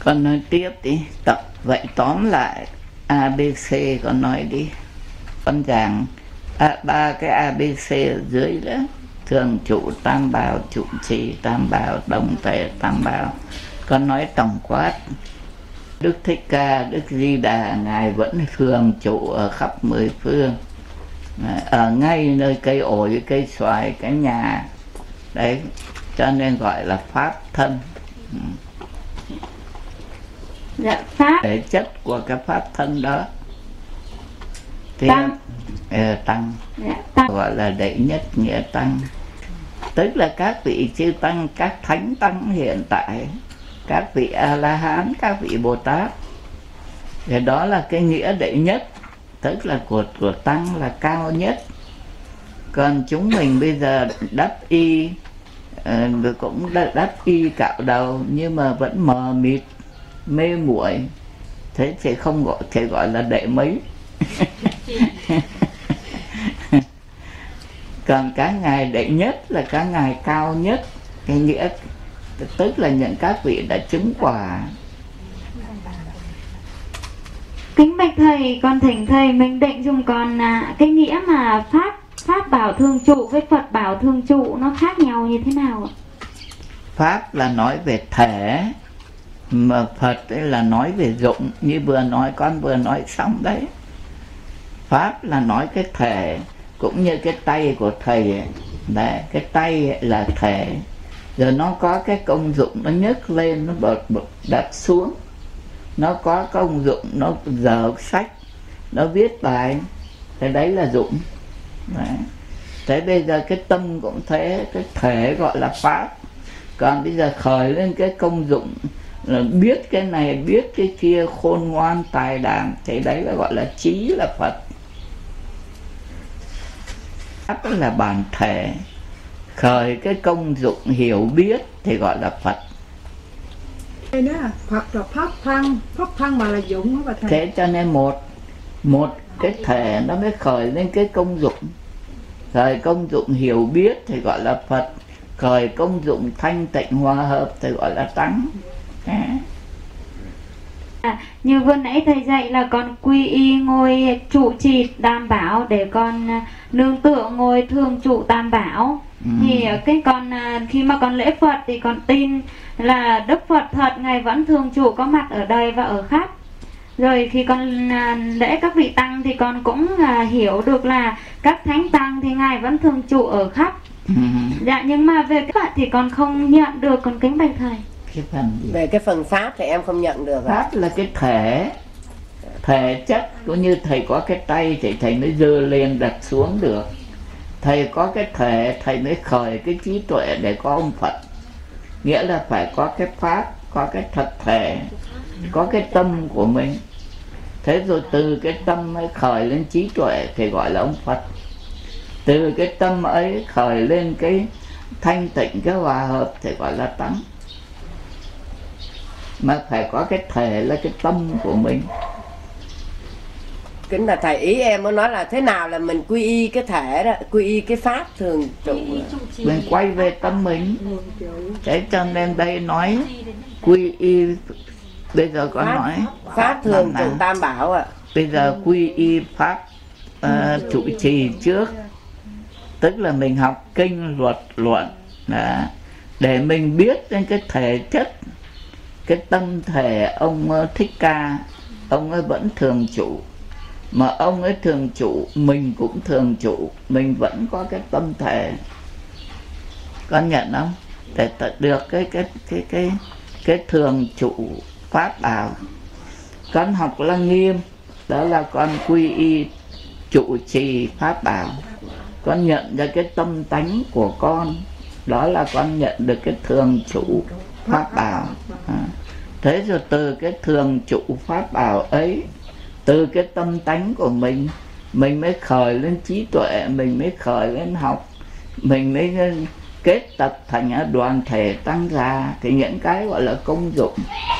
Con nói tiếp đi. Vậy tóm lại ABC con nói đi. Con giảng ba cái ABC ở dưới đó: thường trụ, tam bảo, trụ trì, tam bảo, đồng thể, tam bảo. Con nói tổng quát. Đức Thích Ca, Đức Di Đà, Ngài vẫn thường trụ ở khắp mười phương, ở ngay nơi cây ổi, cây xoài, cái nhà đấy, cho nên gọi là pháp thân. Dạ, pháp Thể chất của cái pháp thân đó thì tăng. Dạ, tăng gọi là đệ nhất nghĩa tăng, tức là các vị chư tăng, các thánh tăng hiện tại, các vị A La Hán, các vị Bồ Tát, thì đó là cái nghĩa đệ nhất, tức là của tăng là cao nhất. Còn chúng mình bây giờ đắp y, cũng đắp y cạo đầu, nhưng mà vẫn mờ mịt, mê muội, thế thì không gọi, thì gọi là đệ mấy. Còn các ngài đệ nhất là các ngài cao nhất, cái nghĩa tức là những các vị đã chứng quả. Kính bạch thầy, con thỉnh thầy mình định dùng còn cái nghĩa mà pháp bảo thường trụ với Phật bảo thường trụ nó khác nhau như thế nào ạ? Pháp là nói về thể, mà Phật ấy là nói về dụng, như con vừa nói xong đấy. Pháp là nói cái thể, cũng như cái tay của thầy ấy. Đấy, cái tay ấy là thể, rồi nó có cái công dụng, nó nhấc lên, nó bật đặt xuống, nó có công dụng, nó dở sách, nó viết bài, thế đấy là dụng. Đấy. Thế bây giờ cái tâm cũng thế, cái thể gọi là pháp. Còn bây giờ khởi lên cái công dụng là biết cái này, biết cái kia, khôn ngoan, tài đảm, thì đấy là gọi là trí, là Phật. Pháp là bản thể, khởi cái công dụng hiểu biết thì gọi là Phật. Đây đó, Phật là pháp thân mà là dụng đó bà thầy. Thế cho nên một cái thể nó mới khởi lên cái công dụng. Khởi công dụng hiểu biết thì gọi là Phật, khởi công dụng thanh tịnh hòa hợp thì gọi là tăng. Như vừa nãy thầy dạy là con quy y ngôi trụ trì tam bảo, để con nương tựa ngôi thường trụ tam bảo. Thì cái con khi mà con lễ Phật thì con tin là Đức Phật thật, Ngài vẫn thường trụ có mặt ở đây và ở khắp. Rồi khi con lễ các vị tăng thì con cũng hiểu được là các thánh tăng thì Ngài vẫn thường trụ ở khắp. Dạ, nhưng mà về cái Phật thì con không nhận được, con kính bạch thầy. Cái phần gì? Về cái phần pháp thì em không nhận được. Pháp là cái thể chất, cũng như thầy có cái tay thì thầy mới giơ lên đặt xuống được. Thầy có cái thể, thầy mới khởi cái trí tuệ để có ông Phật. Nghĩa là phải có cái pháp, có cái thật thể, có cái tâm của mình. Thế rồi từ cái tâm ấy khởi lên trí tuệ thì gọi là ông Phật. Từ cái tâm ấy khởi lên cái thanh tịnh, cái hòa hợp thì gọi là tăng. Mà phải có cái thể là cái tâm của mình. Kính là thầy, ý em muốn nói là thế nào là mình quy y cái thể đó, quy y cái pháp thường trụ. Mình quay về tâm mình. Thế cho nên đây nói quy y. Bây giờ có nói pháp thường trụ tam bảo ạ. Bây giờ quy y pháp trụ trì trước, tức là mình học kinh luật luận đó, để mình biết đến cái thể chất, cái tâm thể ông Thích Ca. Ông ấy vẫn thường trụ, mà ông ấy thường trụ, mình cũng thường trụ, mình vẫn có cái tâm thể. Con nhận không? Để được cái thường trụ pháp bảo. Con học Lăng Nghiêm, đó là con quy y trụ trì pháp bảo. Con nhận ra cái tâm tánh của con, đó là con nhận được cái thường trụ pháp bảo. Thế rồi từ cái thường trụ pháp bảo ấy, từ cái tâm tánh của mình mới khởi lên trí tuệ, mình mới khởi lên học, mình mới kết tập thành đoàn thể tăng già, thì những cái gọi là công dụng.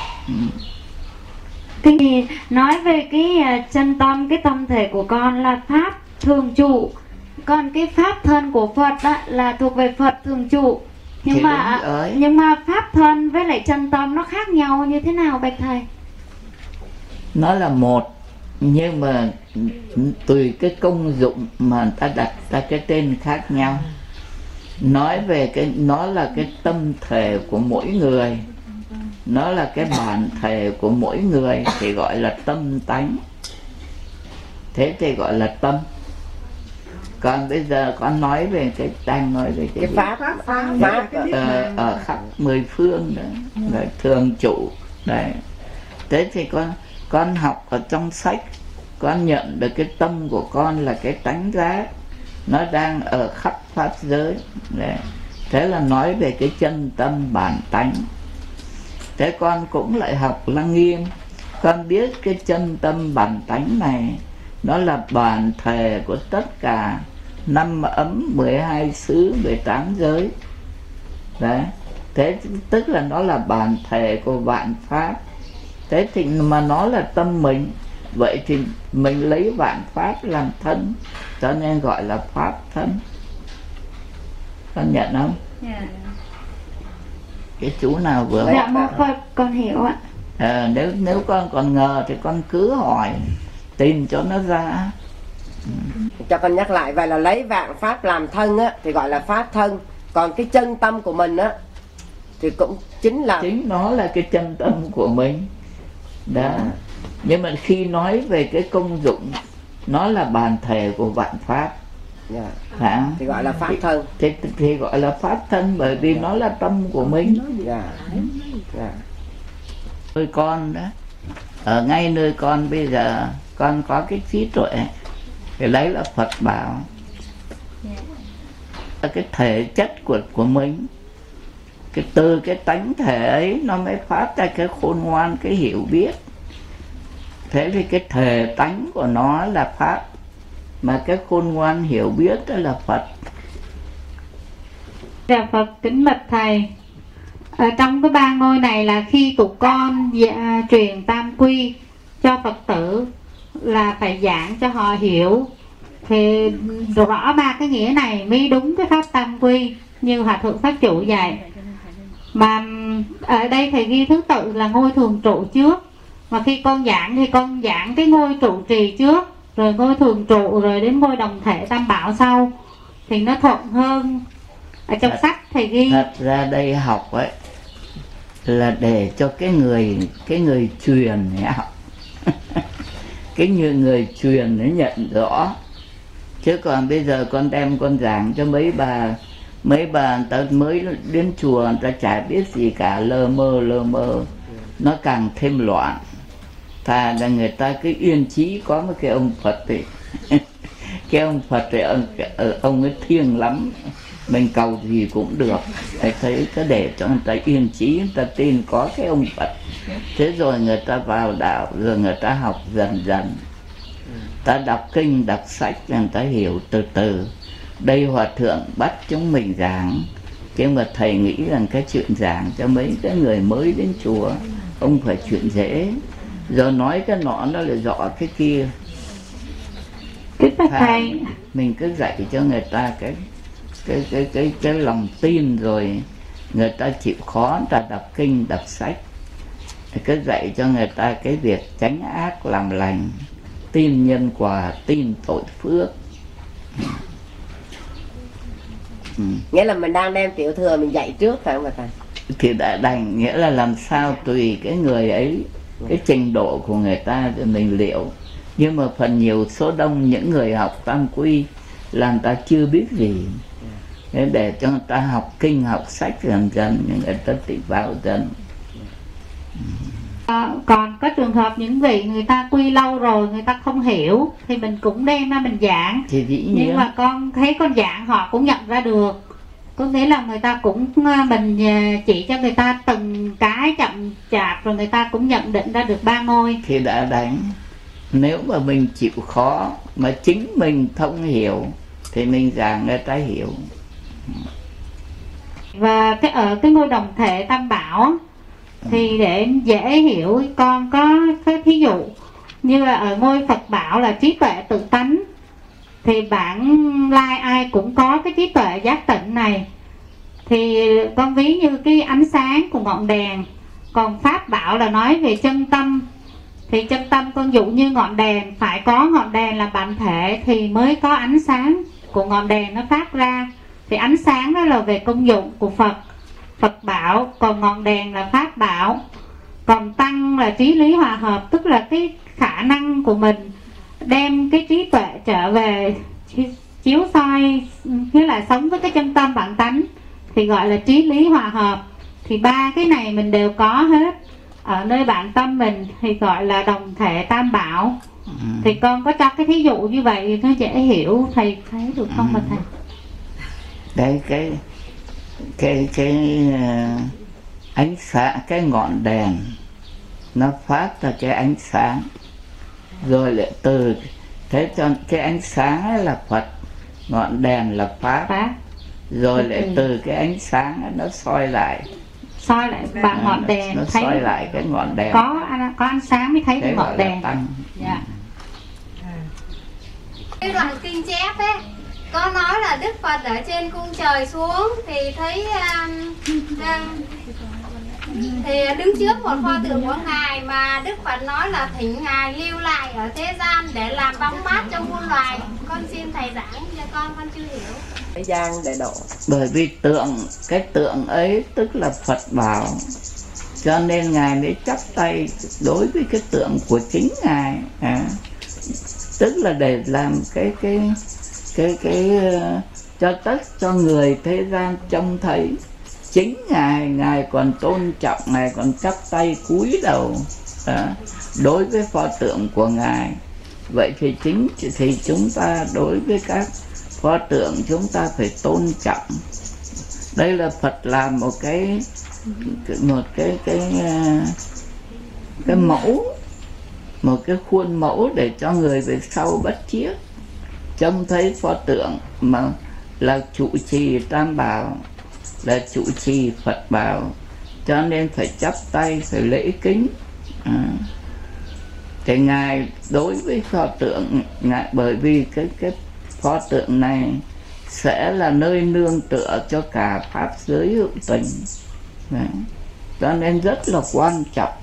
Thì nói về cái chân tâm, cái tâm thể của con là pháp thường trụ, còn cái pháp thân của Phật đó là thuộc về Phật thường trụ. Nhưng mà pháp thân với lại chân tâm nó khác nhau như thế nào bạch thầy? Nó là một, nhưng mà tùy cái công dụng mà ta đặt ra cái tên khác nhau. Nói về nó là cái tâm thể của mỗi người, nó là cái bản thể của mỗi người thì gọi là tâm tánh, thế thì gọi là tâm. Còn bây giờ con nói về đang nói về cái pháp ở khắp mười phương đó, là thường trụ đấy. Thế thì con học ở trong sách, con nhận được cái tâm của con là cái tánh giác, nó đang ở khắp pháp giới đấy. Thế là nói về cái chân tâm bản tánh. Thế con cũng lại học Lăng Nghiêm, con biết cái chân tâm bản tánh này nó là bản thể của tất cả 5 ấm, 12 xứ, 18 giới đấy. Thế tức là nó là bản thể của vạn pháp. Thế thì mà nó là tâm mình, vậy thì mình lấy vạn pháp làm thân, cho nên gọi là pháp thân. Con nhận không? Yeah. Cái chú nào vừa Dạ mô Phật, con hiểu ạ. Nếu con còn ngờ thì con cứ hỏi, tìm cho nó ra. Cho con nhắc lại, vậy là lấy vạn pháp làm thân á thì gọi là pháp thân. Còn cái chân tâm của mình á thì cũng chính nó là cái chân tâm của mình đó. Nhưng mà khi nói về cái công dụng, nó là bản thể của vạn pháp, thì gọi là pháp thân. Thì gọi là pháp thân, bởi vì nó là tâm của mình. Nơi con đó, ở ngay nơi con bây giờ, con có cái trí tuệ, cái đấy là Phật bảo, là cái thể chất của mình. Từ cái tánh thể ấy nó mới phát ra cái khôn ngoan, cái hiểu biết. Thế thì cái thể tánh của nó là pháp, mà cái khôn ngoan hiểu biết đó là Phật. Dạ Phật kính bạch thầy, ở trong cái ba ngôi này là khi tụi con truyền tam quy cho Phật tử là phải giảng cho họ hiểu, thì rõ ba cái nghĩa này mới đúng cái pháp tam quy như Hòa Thượng Pháp Chủ dạy. Mà ở đây thầy ghi thứ tự là ngôi thường trụ trước, mà khi con giảng thì con giảng cái ngôi trụ trì trước, rồi ngôi thường trụ, rồi đến ngôi đồng thể tam bảo sau, thì nó thuận hơn. Ở trong sách thầy ghi. Thật ra đây học ấy là để cho cái người truyền học cái người truyền nó nhận rõ. Chứ còn bây giờ con đem con giảng cho mấy bà người ta mới đến chùa, người ta chả biết gì cả, lơ mơ, nó càng thêm loạn. Thà là người ta cứ yên chí có một cái ông Phật thì cái ông Phật thì ông ấy thiêng lắm, mình cầu gì cũng được. Thầy thấy cứ để cho người ta yên chí, người ta tin có cái ông Phật. Thế rồi người ta vào đạo, rồi người ta học dần dần, ta đọc kinh đọc sách, người ta hiểu từ từ. Đây Hòa Thượng bắt chúng mình giảng, chứ mà thầy nghĩ rằng cái chuyện giảng cho mấy cái người mới đến chùa không phải chuyện dễ, rồi nói cái nọ nó lại rõ cái kia. Mình cứ dạy cho người ta cái lòng tin, rồi người ta chịu khó, người ta đọc kinh đọc sách, cứ dạy cho người ta cái việc tránh ác làm lành, tin nhân quả, tin tội phước. Nghĩa là mình đang đem tiểu thừa mình dạy trước phải không thầy? Thì đã đành, nghĩa là làm sao tùy cái người ấy, cái trình độ của người ta thì mình liệu. Nhưng mà phần nhiều số đông những người học tam quy là người ta chưa biết gì. Thế để cho người ta học kinh học sách dần dần, người ta tự vào dần. Còn có trường hợp những vị người ta quy lâu rồi người ta không hiểu thì mình cũng đem ra mình giảng, thì dĩ nhiên. Nhưng mà con thấy con giảng họ cũng nhận ra được, có nghĩa là người ta cũng, mình chỉ cho người ta từng cái chậm chạp rồi người ta cũng nhận định ra được ba ngôi. Thì đã đánh. Nếu mà mình chịu khó mà chính mình thông hiểu thì mình giảng người ta hiểu. Và ở cái ngôi đồng thể tam bảo thì để dễ hiểu, con có cái thí dụ như là ở ngôi Phật bảo là trí tuệ tự tánh, thì bản lai ai cũng có cái trí tuệ giác tỉnh này, Thì con ví như cái ánh sáng của ngọn đèn. Còn pháp bảo là nói về chân tâm. Thì chân tâm con dụ như ngọn đèn, phải có ngọn đèn là bản thể thì mới có ánh sáng của ngọn đèn nó phát ra. Thì ánh sáng đó là về công dụng của Phật, Phật bảo. Còn ngọn đèn là pháp bảo. Còn tăng là trí lý hòa hợp, tức là cái khả năng của mình đem cái trí tuệ trở về chiếu soi, nghĩa là sống với cái chân tâm bản tánh, thì gọi là trí lý hòa hợp. Thì ba cái này mình đều có hết ở nơi bản tâm mình, thì gọi là đồng thể tam bảo. Thì con có cho cái thí dụ như vậy nó dễ hiểu, thầy thấy được không mà thầy? Đấy, cái ánh sáng, cái ngọn đèn nó phát ra cái ánh sáng, rồi lại từ thế cho cái ánh sáng ấy là Phật, ngọn đèn là pháp, rồi lại từ cái ánh sáng ấy nó soi lại bằng ngọn đèn, nó thấy soi lại cái ngọn đèn, có ánh sáng mới thấy cái ngọn đèn. Dạ. Cái đoạn kinh chép ấy có nói là Đức Phật ở trên cung trời xuống thì thấy thì đứng trước một pho tượng của Ngài, mà Đức Phật nói là thỉnh Ngài lưu lại ở thế gian để làm bóng mát cho muôn loài. Con xin thầy giảng cho con chưa hiểu. Thế gian để độ. Bởi vì cái tượng ấy tức là Phật bảo, cho nên Ngài mới chắp tay đối với cái tượng của chính Ngài, tức là để làm cái cho người thế gian trông thấy chính Ngài còn tôn trọng, Ngài còn chắp tay cúi đầu đối với pho tượng của Ngài. Vậy thì chúng ta đối với các pho tượng chúng ta phải tôn trọng. Đây là Phật làm một cái mẫu, một cái khuôn mẫu để cho người về sau bắt chước trông thấy pho tượng mà là trụ trì tam bảo, là trụ trì Phật bảo, cho nên phải chắp tay, phải lễ kính. Thì Ngài đối với pho tượng, Ngài bởi vì cái pho tượng này sẽ là nơi nương tựa cho cả pháp giới hữu tình. Đấy. Cho nên rất là quan trọng.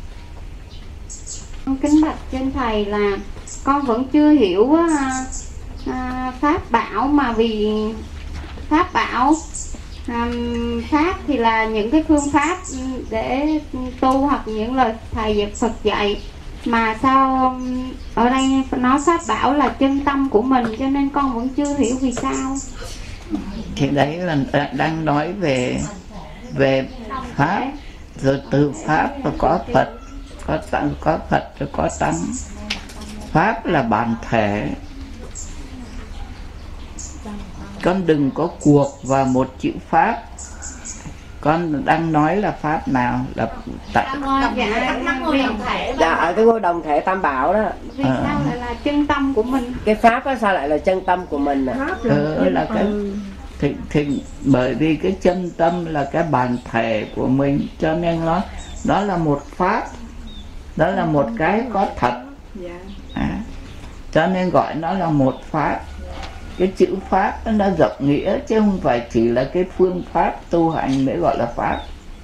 Kính bạch trên thầy là con vẫn chưa hiểu pháp bảo, mà vì pháp bảo pháp thì là những cái phương pháp để tu, hoặc những lời thầy Phật dạy, mà sao ở đây nói pháp bảo là chân tâm của mình, cho nên con vẫn chưa hiểu vì sao. Thì đấy là đang nói về pháp, rồi từ pháp và có Phật, có Phật rồi có tăng. Pháp là bản thể. Con đừng có cuộc vào một chữ pháp. Con đang nói là pháp nào? Là dạ, ở cái ngôi đồng thể tam bảo đó. Vì sao lại là chân tâm của mình? Cái pháp đó sao lại là chân tâm của mình à? Là cái thì bởi vì cái chân tâm là cái bản thể của mình, cho nên nó là một pháp, đó là một cái có thật. Cho nên gọi nó là một pháp. Cái chữ pháp nó rộng nghĩa, chứ không phải chỉ là cái phương pháp tu hành mới gọi là pháp.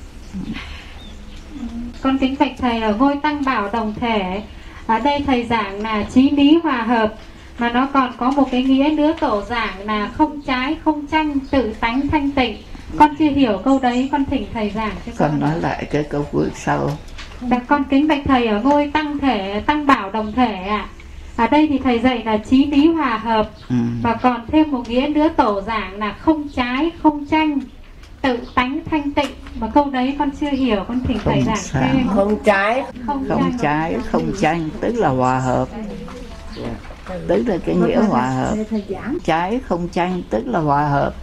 Con kính bạch thầy, ở ngôi tăng bảo đồng thể, ở đây thầy giảng là chí lý hòa hợp, mà nó còn có một cái nghĩa nữa tổ giảng là không trái không tranh, tự tánh thanh tịnh. Con chưa hiểu câu đấy, con thỉnh thầy giảng cho con. Con nói lại cái câu cuối sau. Con kính bạch thầy, ở ngôi tăng bảo đồng thể ạ. Ở đây thì thầy dạy là chí lý hòa hợp, và còn thêm một nghĩa nữa tổ giảng là không trái không tranh, tự tánh thanh tịnh. Mà câu đấy con chưa hiểu, con thỉnh thầy giảng thêm. Không trái không tranh tức là hòa hợp, tức là cái nghĩa hòa hợp. Trái không tranh tức là hòa hợp.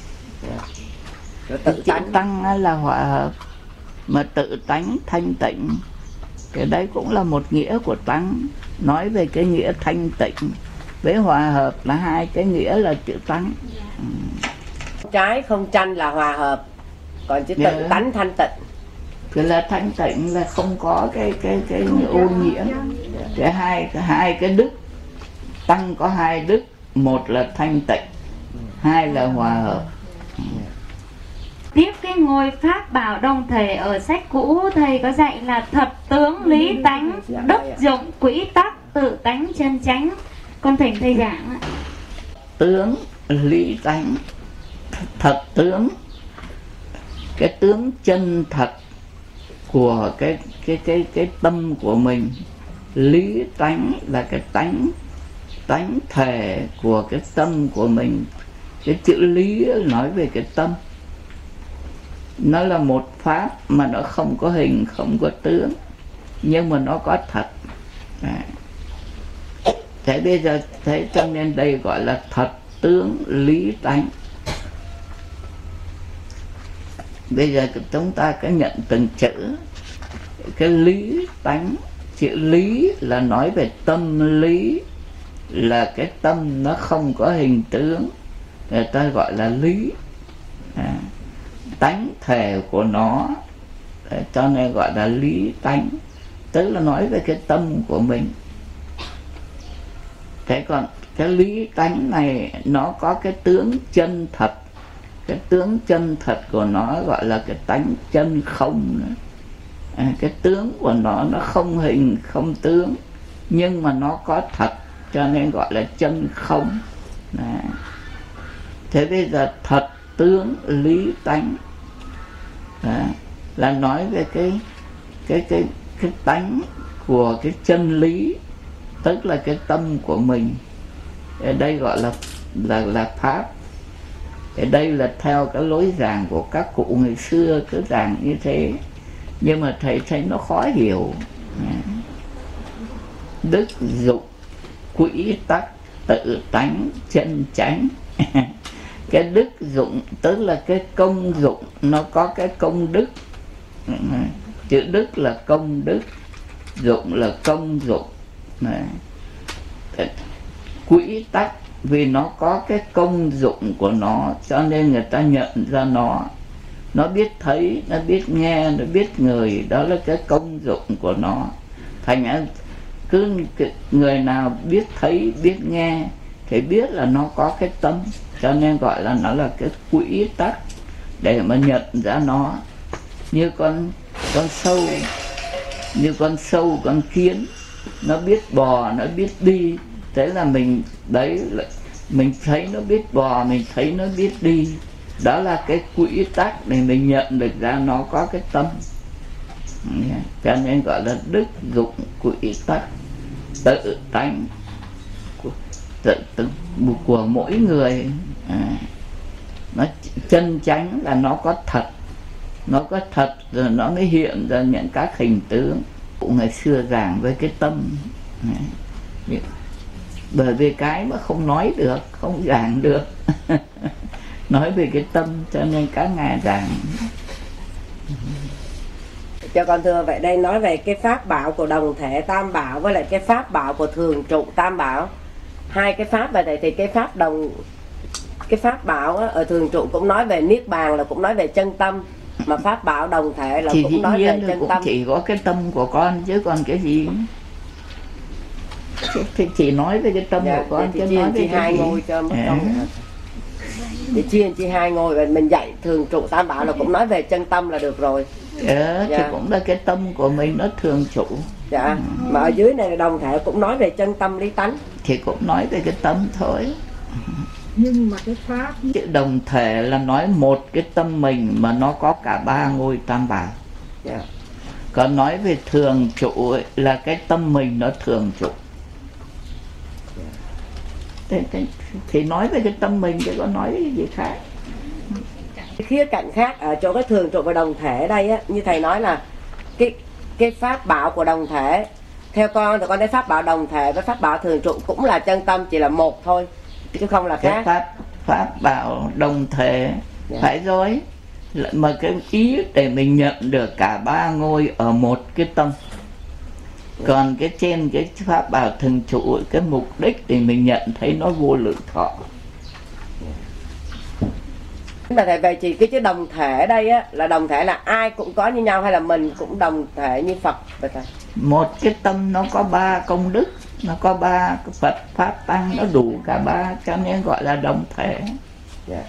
Chữ tăng là hòa hợp, mà tự tánh thanh tịnh, cái đấy cũng là một nghĩa của tăng. Nói về cái nghĩa thanh tịnh với hòa hợp là hai cái nghĩa là chữ tăng. Trái không tranh là hòa hợp, còn chữ tự tánh thanh tịnh. Cái là thanh tịnh là không có cái ô nhiễm. Cái hai cái đức, tăng có hai đức, một là thanh tịnh, hai là hòa hợp. tiếp cái ngôi pháp bảo đồng thể ở sách cũ thầy có dạy là thật tướng lý tánh đức dụng quỹ tắc tự tánh chân chánh. Con thỉnh thầy giảng ạ. Tướng lý tánh, thật tướng, cái tướng chân thật của cái tâm của mình. Lý tánh là cái tánh thể của cái tâm của mình. Cái chữ lý nói về cái tâm. Nó là một pháp mà nó không có hình, không có tướng, nhưng mà nó có thật. Thế bây giờ thế cho nên đây gọi là thật tướng lý tánh. Bây giờ chúng ta cứ nhận từng chữ. Cái lý tánh, chữ lý là nói về tâm lý, là cái tâm nó không có hình tướng, người ta gọi là lý. Tánh thể của nó, cho nên gọi là lý tánh, tức là nói về cái tâm của mình. Thế còn cái lý tánh này nó có cái tướng chân thật. Cái tướng chân thật của nó gọi là cái tánh chân không nữa. Cái tướng của nó không hình không tướng, nhưng mà nó có thật, cho nên gọi là chân không. Thế bây giờ thật tướng lý tánh là nói về cái tánh của cái chân lý, tức là cái tâm của mình. Ở đây gọi là pháp. Ở đây là theo cái lối giảng của các cụ ngày xưa cứ giảng như thế, nhưng mà thầy thấy nó khó hiểu. Đức dụng quỹ tắc tự tánh chân chánh. Cái đức dụng tức là cái công dụng, nó có cái công đức. Chữ đức là công đức, dụng là công dụng. Quỹ tắc vì nó có cái công dụng của nó, cho nên người ta nhận ra nó. Nó biết thấy, nó biết nghe, nó biết người, đó là cái công dụng của nó. Thành ra cứ người nào biết thấy, biết nghe thì biết là nó có cái tâm, cho nên gọi là nó là cái quỹ tắc để mà nhận ra nó. Như con sâu, con kiến, nó biết bò, nó biết đi, thế là mình đấy, mình thấy nó biết bò, mình thấy nó biết đi, đó là cái quỹ tắc để mình nhận được ra nó có cái tâm. Cho nên gọi là đức dụng quỹ tắc tự tánh của mỗi người. Nó chân chánh là nó có thật, nó có thật rồi nó mới hiện ra những các hình tướng. Cụ ngày xưa giảng với cái tâm, bởi vì cái mà không nói được, không giảng được nói về cái tâm, cho nên các ngài giảng. Cho con thưa, vậy đây nói về cái pháp bảo của đồng thể tam bảo với lại cái pháp bảo của thường trụ tam bảo. Hai cái pháp vậy thì cái pháp bảo ở thường trụ cũng nói về niết bàn, là cũng nói về chân tâm, mà pháp bảo đồng thể là thì cũng nói về chân cũng tâm. chỉ có cái tâm của con chứ còn cái gì. Thì chỉ nói về cái tâm của con chứ nói về cái hai gì. ngôi cho mất công. Thì chia hai ngôi, và mình dạy thường trụ tam bảo là cũng nói về chân tâm là được rồi. Thì cũng là cái tâm của mình nó thường trụ. Mà ở dưới này là đồng thể cũng nói về chân tâm lý tánh, thì cũng nói về cái tâm thôi. Nhưng mà cái pháp Chữ đồng thể là nói một cái tâm mình mà nó có cả ba ngôi tam bảo. Còn nói về thường trụ là cái tâm mình nó thường trụ. Thì nói về cái tâm mình chứ có nói cái gì khác. khía cạnh khác ở chỗ cái thường trụ và đồng thể ở đây á, như thầy nói là cái pháp bảo của đồng thể, theo con thì con thấy pháp bảo đồng thể với pháp bảo thường trụ cũng là chân tâm, chỉ là một thôi chứ không là khác. Cái pháp bảo đồng thể phải rồi, mà cái ý để mình nhận được cả ba ngôi ở một cái tâm. Còn cái trên cái pháp bảo thường trụ, cái mục đích thì mình nhận thấy nó vô lượng thọ. Mà thầy về chỉ cái chữ đồng thể ở đây á, là đồng thể là ai cũng có như nhau hay là mình cũng đồng thể như Phật vậy thầy? Một cái tâm nó có ba công đức, nó có ba Phật Pháp Tăng, nó đủ cả ba, cho nên gọi là đồng thể.